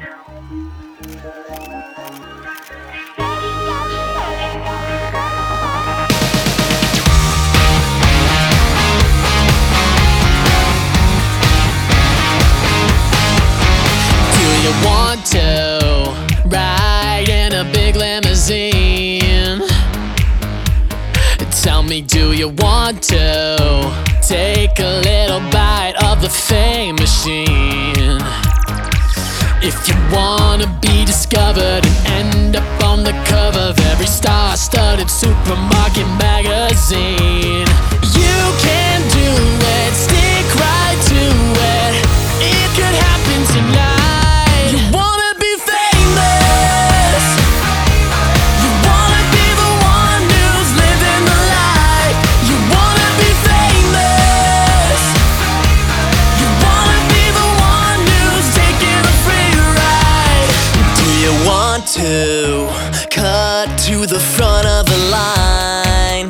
You want to ride in a big limousine? Tell me, do you want to take a little bite of the fame machine? If you wanna be discovered and end up on the cover of every star-studded supermarket magazine, you can do it, stick right to it. It could happen tonight. To cut to the front of the line,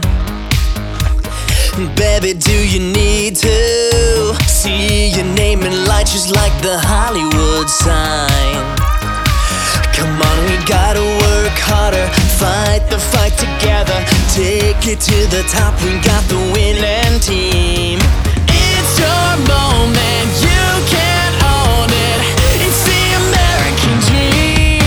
baby, do you need to see your name in lights just like the Hollywood sign? Come on, we gotta work harder, fight the fight together, take it to the top, we got the winning team. It's your moment, you can own it, it's the American dream.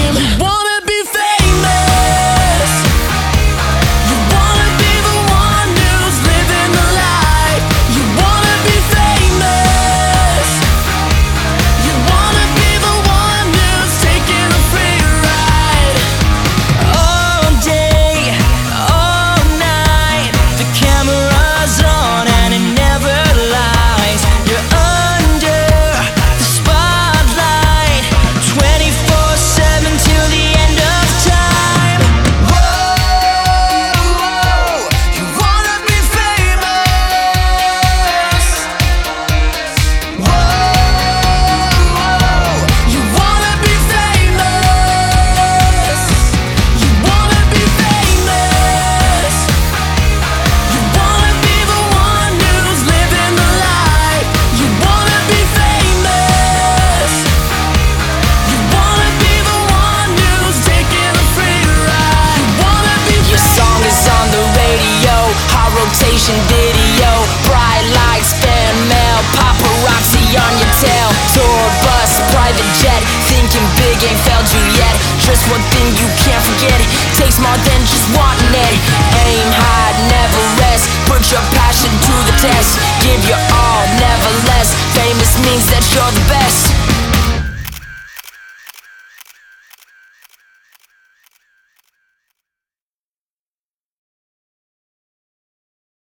Video, bright lights, fan mail, paparazzi on your tail, tour bus, private jet, thinking big ain't failed you yet. Just one thing you can't forget, takes more than just wanting it. Aim high, never rest, put your passion to the test.